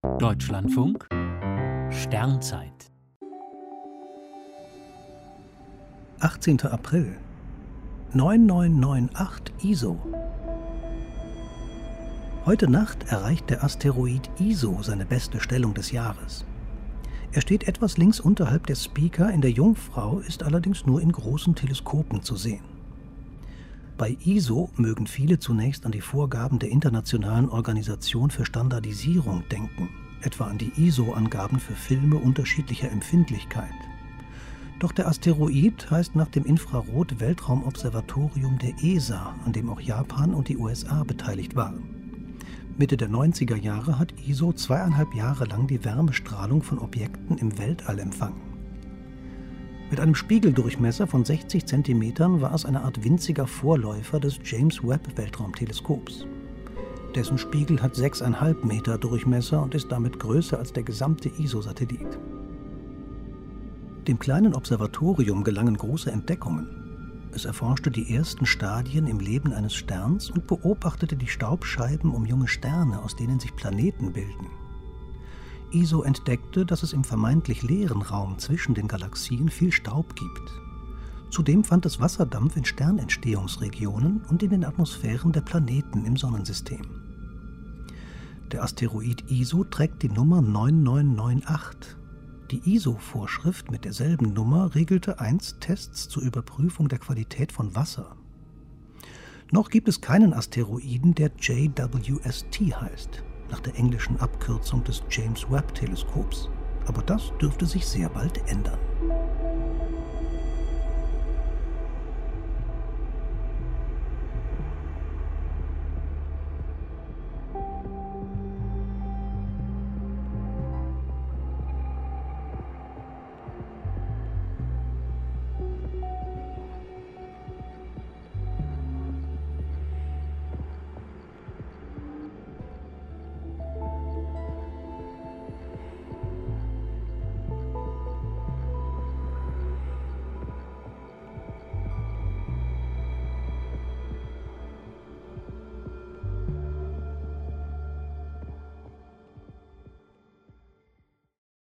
Deutschlandfunk Sternzeit 18. April 9998 ISO. Heute Nacht erreicht der Asteroid ISO seine beste Stellung des Jahres. Er steht etwas links unterhalb der Speaker in der Jungfrau, ist allerdings nur in großen Teleskopen zu sehen. Bei ISO mögen viele zunächst an die Vorgaben der Internationalen Organisation für Standardisierung denken, etwa an die ISO-Angaben für Filme unterschiedlicher Empfindlichkeit. Doch der Asteroid heißt nach dem Infrarot-Weltraumobservatorium der ESA, an dem auch Japan und die USA beteiligt waren. Mitte der 90er Jahre hat ISO 2,5 Jahre lang die Wärmestrahlung von Objekten im Weltall empfangen. Mit einem Spiegeldurchmesser von 60 cm war es eine Art winziger Vorläufer des James-Webb-Weltraumteleskops. Dessen Spiegel hat 6,5 Meter Durchmesser und ist damit größer als der gesamte ISO-Satellit. Dem kleinen Observatorium gelangen große Entdeckungen. Es erforschte die ersten Stadien im Leben eines Sterns und beobachtete die Staubscheiben um junge Sterne, aus denen sich Planeten bilden. ISO entdeckte, dass es im vermeintlich leeren Raum zwischen den Galaxien viel Staub gibt. Zudem fand es Wasserdampf in Sternentstehungsregionen und in den Atmosphären der Planeten im Sonnensystem. Der Asteroid ISO trägt die Nummer 9998. Die ISO-Vorschrift mit derselben Nummer regelte einst Tests zur Überprüfung der Qualität von Wasser. Noch gibt es keinen Asteroiden, der JWST heißt, nach der englischen Abkürzung des James-Webb-Teleskops. Aber das dürfte sich sehr bald ändern.